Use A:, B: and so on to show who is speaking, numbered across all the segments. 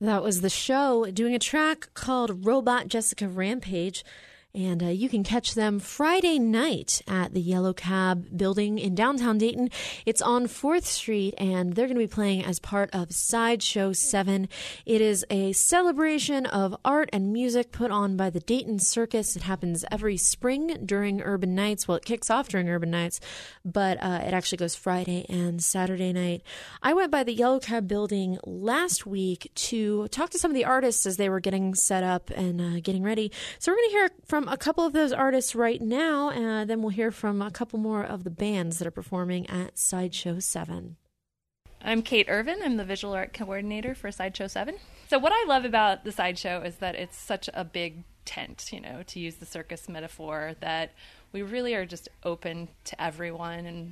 A: That was The Show doing a track called Robot Jessica Rampage. And you can catch them Friday night at the Yellow Cab building in downtown Dayton. It's on 4th Street, and they're going to be playing as part of Sideshow 7. It is a celebration of art and music put on by the Dayton Circus. It happens every spring during Urban Nights. Well, it kicks off during Urban Nights, but it actually goes Friday and Saturday night. I went by the Yellow Cab building last week to talk to some of the artists as they were getting set up and getting ready. So we're going to hear from a couple of those artists right now, and then we'll hear from a couple more of the bands that are performing at Sideshow 7.
B: I'm Kate Irvin. I'm the visual art coordinator for Sideshow 7. So what I love about the Sideshow is that it's such a big tent, to use the circus metaphor, that we really are just open to everyone, and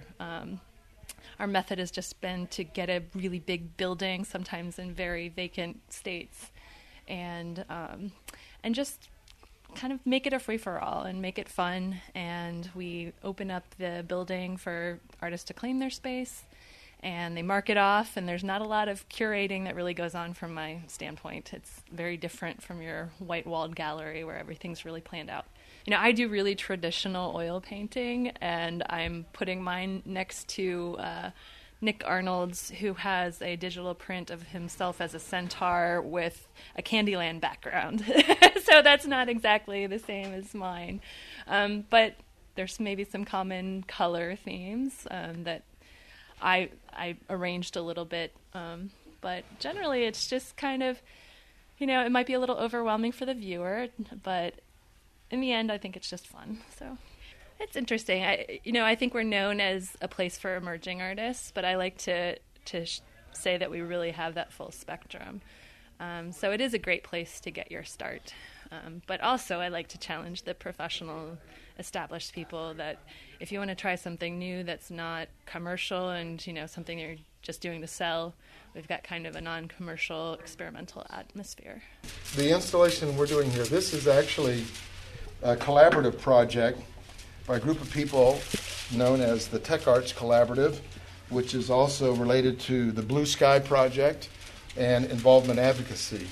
B: our method has just been to get a really big building, sometimes in very vacant states, and just kind of make it a free-for-all and make it fun. And we open up the building for artists to claim their space, and they mark it off, and there's not a lot of curating that really goes on from my standpoint. It's very different from your white-walled gallery where everything's really planned out. I do really traditional oil painting, and I'm putting mine next to Nick Arnold's, who has a digital print of himself as a centaur with a Candyland background. So that's not exactly the same as mine. But there's maybe some common color themes that I arranged a little bit. But generally it's just kind of, it might be a little overwhelming for the viewer, but in the end I think it's just fun. So it's interesting. I think we're known as a place for emerging artists, but I like to say that we really have that full spectrum. So it is a great place to get your start. But also I like to challenge the professional, established people that if you want to try something new that's not commercial and, something you're just doing to sell, we've got kind of a non-commercial experimental atmosphere.
C: The installation we're doing here, this is actually a collaborative project by a group of people known as the Tech Arts Collaborative, which is also related to the Blue Sky Project and Involvement Advocacy.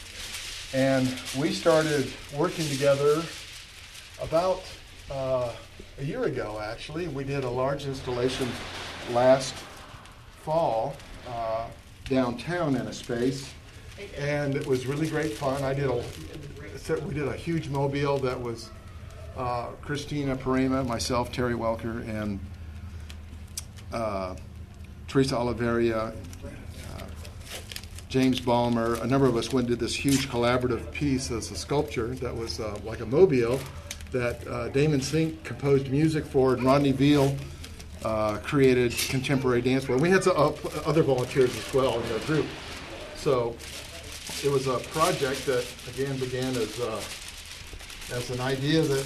C: And we started working together about a year ago, actually. We did a large installation last fall downtown in a space, and it was really great fun. We did a huge mobile that was Christina Parema, myself, Terry Welker, and Teresa Oliveria, James Balmer. A number of us went and did this huge collaborative piece as a sculpture that was like a mobile that Damon Sink composed music for, and Rodney Veal created contemporary dance for. We had some other volunteers as well in the group. So it was a project that, again, began as an idea that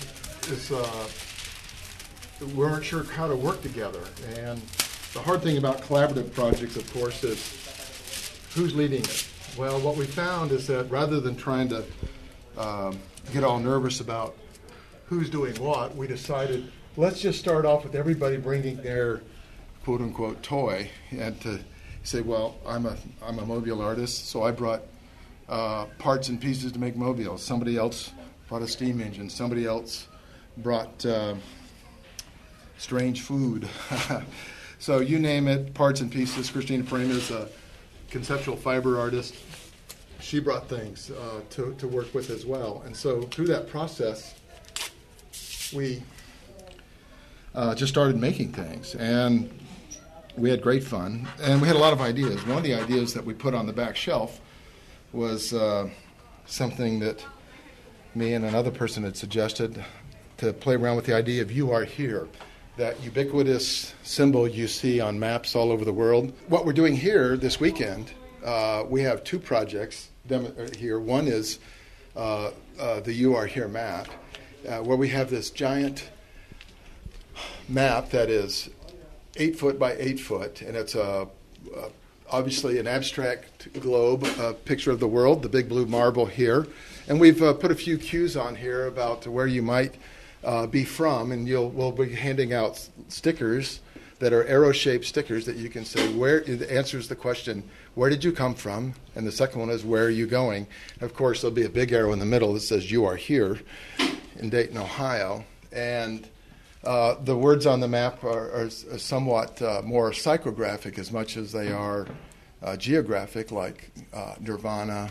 C: we weren't sure how to work together. And the hard thing about collaborative projects, of course, is who's leading it. Well, what we found is that rather than trying to get all nervous about who's doing what, we decided let's just start off with everybody bringing their quote-unquote toy, and to say, well, I'm a mobile artist, so I brought parts and pieces to make mobiles. Somebody else brought a steam engine. Somebody else brought strange food. So you name it, parts and pieces. Christina Parema is a conceptual fiber artist. She brought things to work with as well. And so through that process, we just started making things. And we had great fun. And we had a lot of ideas. One of the ideas that we put on the back shelf was something that me and another person had suggested, to play around with the idea of "you are here," that ubiquitous symbol you see on maps all over the world. What we're doing here this weekend, we have two projects here. One is the "You Are Here" map, where we have this giant map that is 8 foot by 8 foot, and it's obviously an abstract globe, a picture of the world, the big blue marble here. And we've put a few cues on here about where you might be from, and we'll be handing out stickers that are arrow-shaped stickers that you can say where it answers the question, where did you come from? And the second one is, where are you going? And of course, there'll be a big arrow in the middle that says, you are here in Dayton, Ohio. And the words on the map are somewhat more psychographic as much as they are geographic, like Nirvana,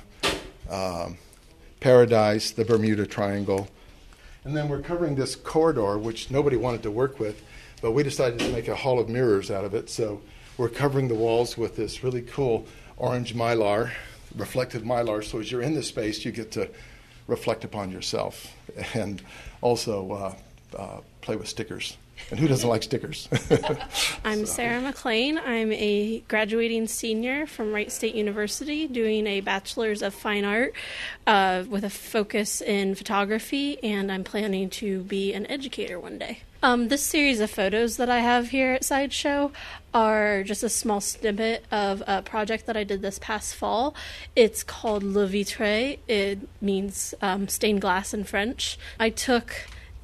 C: Paradise, the Bermuda Triangle. And then we're covering this corridor, which nobody wanted to work with, but we decided to make a hall of mirrors out of it. So we're covering the walls with this really cool orange mylar, reflective mylar. So as you're in this space, you get to reflect upon yourself and also play with stickers. And who doesn't like stickers?
D: I'm Sarah McLean. I'm a graduating senior from Wright State University doing a Bachelor's of Fine Art with a focus in photography, and I'm planning to be an educator one day. This series of photos that I have here at Sideshow are just a small snippet of a project that I did this past fall. It's called Le Vitre. It means stained glass in French. I took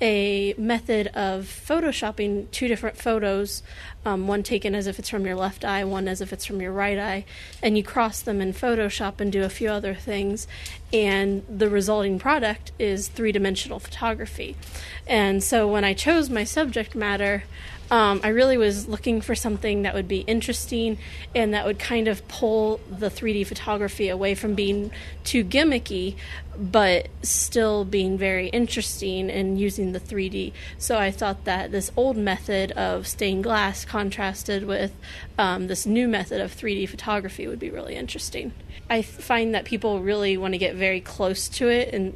D: a method of photoshopping two different photos, one taken as if it's from your left eye, one as if it's from your right eye, and you cross them in Photoshop and do a few other things, and the resulting product is three-dimensional photography. And so when I chose my subject matter, I really was looking for something that would be interesting and that would kind of pull the 3D photography away from being too gimmicky, but still being very interesting and using the 3D. So I thought that this old method of stained glass contrasted with this new method of 3D photography would be really interesting. I find that people really want to get very close to it, and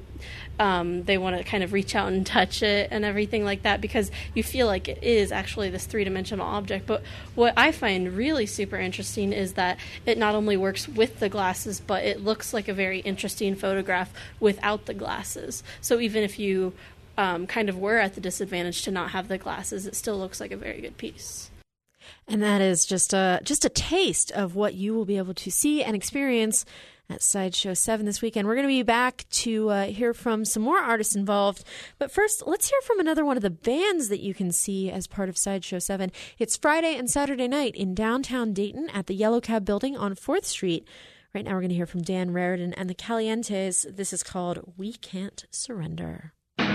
D: they want to kind of reach out and touch it and everything like that, because you feel like it is actually this three-dimensional object. But what I find really super interesting is that it not only works with the glasses, but it looks like a very interesting photograph without the glasses. So even if you kind of were at the disadvantage to not have the glasses, it still looks like a very good piece.
A: And that is just a taste of what you will be able to see and experience at Sideshow 7 this weekend. We're going to be back to hear from some more artists involved. But first, let's hear from another one of the bands that you can see as part of Sideshow 7. It's Friday and Saturday night in downtown Dayton at the Yellow Cab building on 4th Street. Right now we're going to hear from Dan Raridan and the Calientes. This is called We Can't Surrender.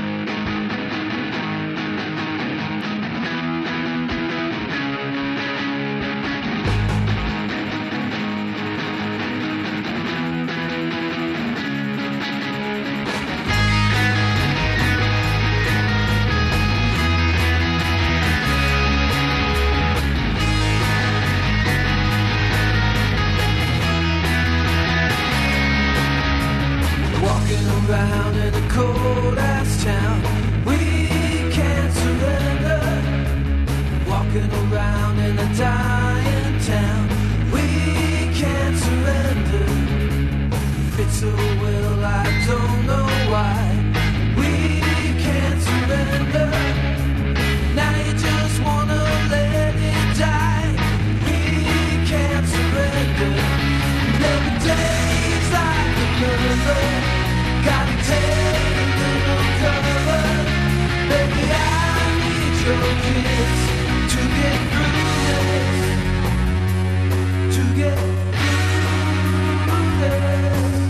E: Around in a cold ass town, we can't surrender. Walking around in a dying town, we can't surrender. Fits so well, I don't know why. We can't surrender. Now you just wanna let it die. We can't surrender. Every day's like another. Gotta take a little cover. Baby, I need your kiss to get through this. To get through this.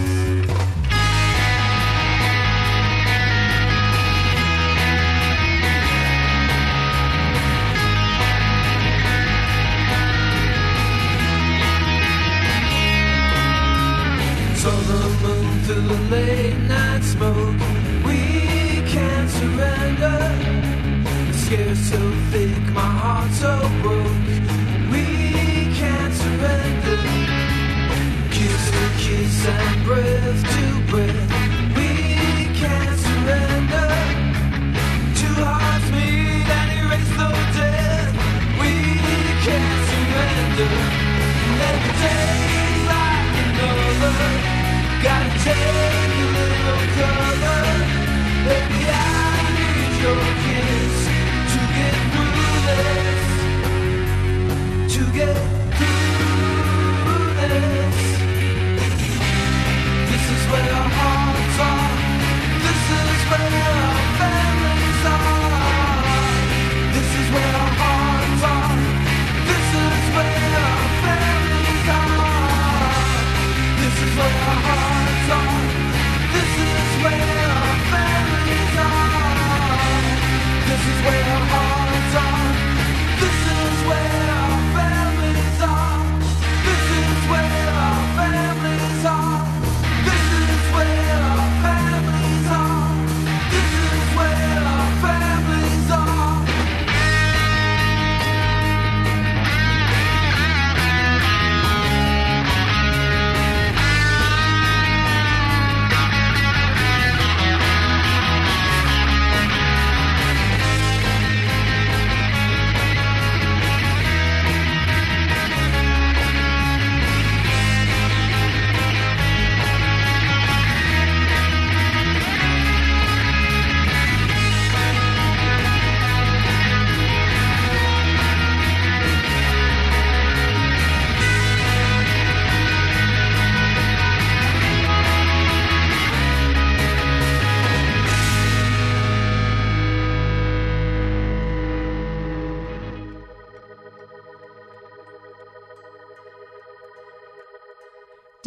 E: Saw the moon through the late night smoke. We can't surrender. The scare's so thick, my heart so broke. We can't surrender. Kiss to kiss and breath to breath. We can't surrender. Two hearts meet and erase the death. We can't surrender. Every day's like another. Gotta take a little cover. Baby, I need your kiss to get through this. To get through this. This is where our hearts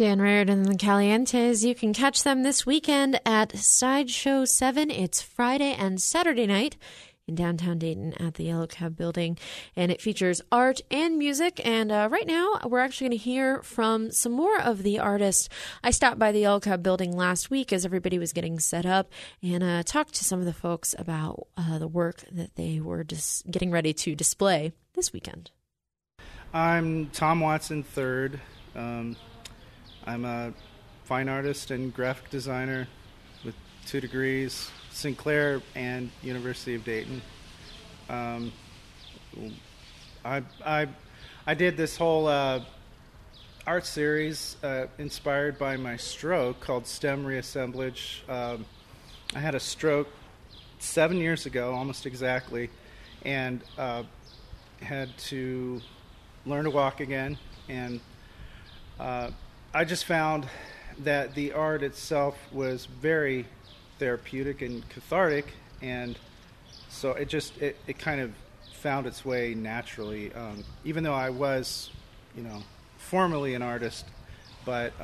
A: Dan Raridan and the Calientes. You can catch them this weekend at Sideshow 7. It's Friday and Saturday night in downtown Dayton at the Yellow Cab Building. And it features art and music. And right now, we're actually going to hear from some more of the artists. I stopped by the Yellow Cab Building last week as everybody was getting set up and talked to some of the folks about the work that they were just getting ready to display this weekend.
F: I'm Tom Watson III. I'm a fine artist and graphic designer with 2 degrees, Sinclair and University of Dayton. I did this whole art series inspired by my stroke called STEM Reassemblage. I had a stroke 7 years ago, almost exactly, and had to learn to walk again, and I just found that the art itself was very therapeutic and cathartic, and so it kind of found its way naturally, even though I was, formerly an artist, but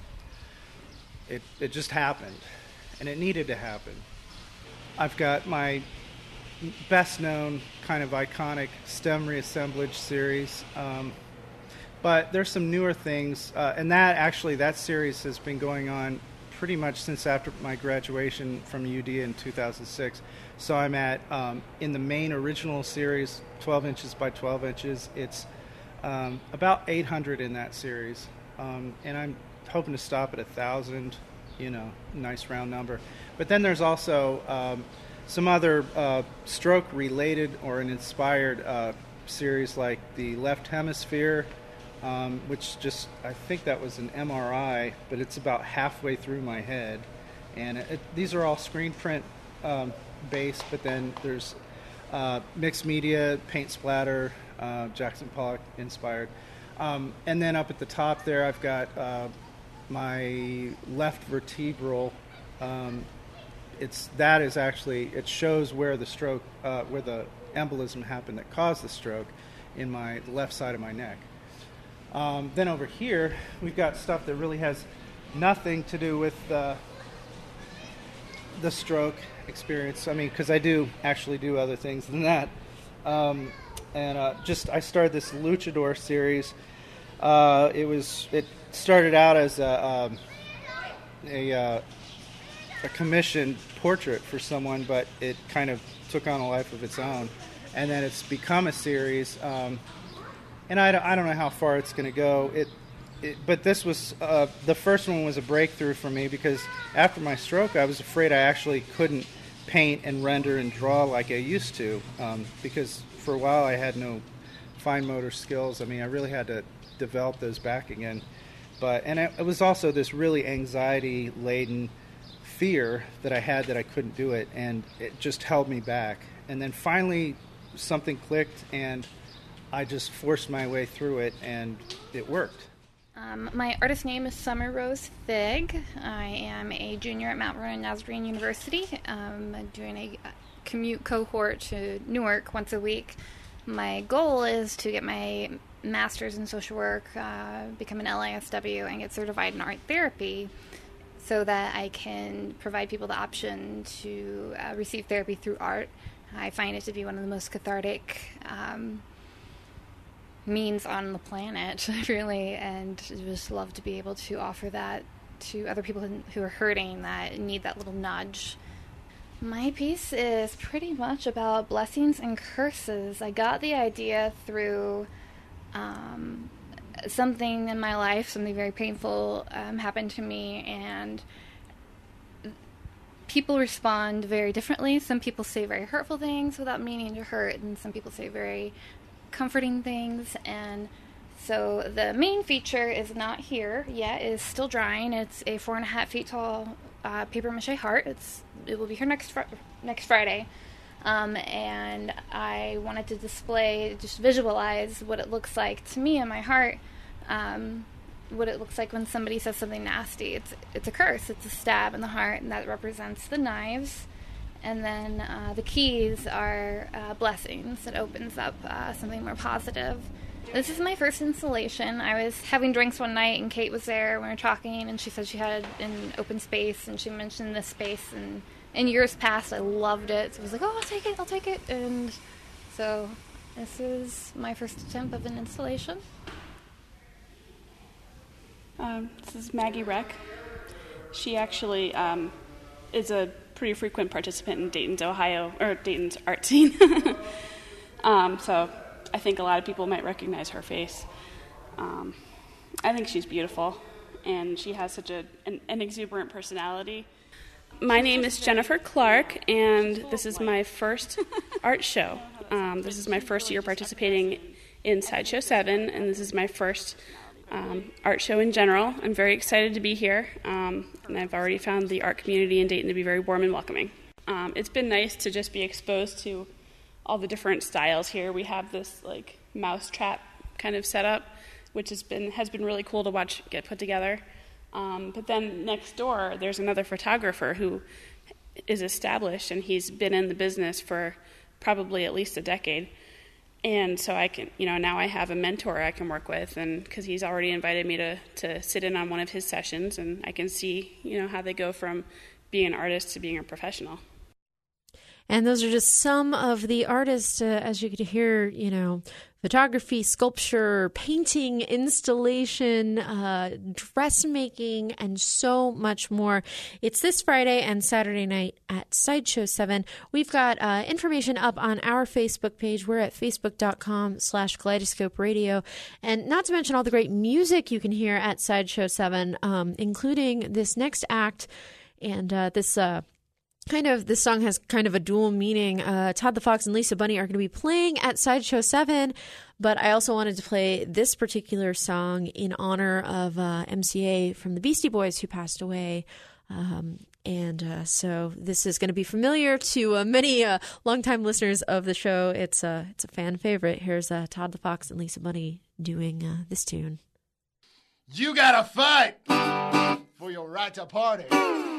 F: it just happened, and it needed to happen. I've got my best known kind of iconic STEM Reassemblage series, but there's some newer things, and that series has been going on pretty much since after my graduation from UD in 2006. So I'm at, in the main original series, 12 inches by 12 inches, it's about 800 in that series, and I'm hoping to stop at 1,000, nice round number. But then there's also some other stroke-related or an inspired series like the Left Hemisphere, which I think that was an MRI, but it's about halfway through my head. And these are all screen print based, but then there's mixed media, paint splatter, Jackson Pollock inspired. And then up at the top there, I've got my left vertebral. It shows where the stroke, where the embolism happened that caused the stroke in the left side of my neck. Then over here, we've got stuff that really has nothing to do with the stroke experience. I mean, because I do actually do other things than that. I started this Luchador series. It started out as a commissioned portrait for someone, but it kind of took on a life of its own, and then it's become a series. And I don't know how far it's going to go. But this was the first one was a breakthrough for me because after my stroke, I was afraid I actually couldn't paint and render and draw like I used to, because for a while I had no fine motor skills. I mean, I really had to develop those back again. It was also this really anxiety-laden fear that I had that I couldn't do it, and it just held me back. And then finally something clicked, and I just forced my way through it, and it worked.
G: My artist name is Summer Rose Fig. I am a junior at Mount Vernon Nazarene University. I'm doing a commute cohort to Newark once a week. My goal is to get my master's in social work, become an LISW, and get certified in art therapy so that I can provide people the option to receive therapy through art. I find it to be one of the most cathartic means on the planet, really, and just love to be able to offer that to other people who are hurting, that need that little nudge. My piece is pretty much about blessings and curses. I got the idea through something in my life, something very painful happened to me, and people respond very differently. Some people say very hurtful things without meaning to hurt, and some people say very comforting things. And so the main feature is not here yet, is still drying. It's a 4.5 feet tall paper mache heart. It will be here next Friday, and I wanted to display, just visualize what it looks like to me in my heart, what it looks like when somebody says something nasty. It's a curse. It's a stab in the heart, and that represents the knives. And then the keys are blessings. It opens up something more positive. This is my first installation. I was having drinks one night, and Kate was there. We were talking, and she said she had an open space, and she mentioned this space. And in years past, I loved it. So I was like, oh, I'll take it. And so this is my first attempt of an installation.
H: This is Maggie Reck. She actually is a pretty frequent participant in Dayton's art scene. So I think a lot of people might recognize her face. I think she's beautiful, and she has such an exuberant personality. My name is Jennifer Clark, and this is my first art show. This is my first year participating in Sideshow 7, and this is my first art show in general. I'm very excited to be here, and I've already found the art community in Dayton to be very warm and welcoming. It's been nice to just be exposed to all the different styles here. We have this like mousetrap kind of setup, which has been really cool to watch get put together. But then next door, there's another photographer who is established, and he's been in the business for probably at least a decade. And so I can, now I have a mentor I can work with, and because he's already invited me to sit in on one of his sessions, and I can see, how they go from being an artist to being a professional.
A: And those are just some of the artists, as you could hear, photography, sculpture, painting, installation, dressmaking, and so much more. It's this Friday and Saturday night at Sideshow 7. We've got information up on our Facebook page. We're at facebook.com/Kaleidoscope Radio. And not to mention all the great music you can hear at Sideshow 7, including this next act and this song has kind of a dual meaning. Todd the Fox and Lisa Bunny are going to be playing at Sideshow 7, but I also wanted to play this particular song in honor of MCA from the Beastie Boys, who passed away. So this is going to be familiar to many longtime listeners of the show. It's a fan favorite. Here's Todd the Fox and Lisa Bunny doing this tune.
I: You gotta fight for your right to party.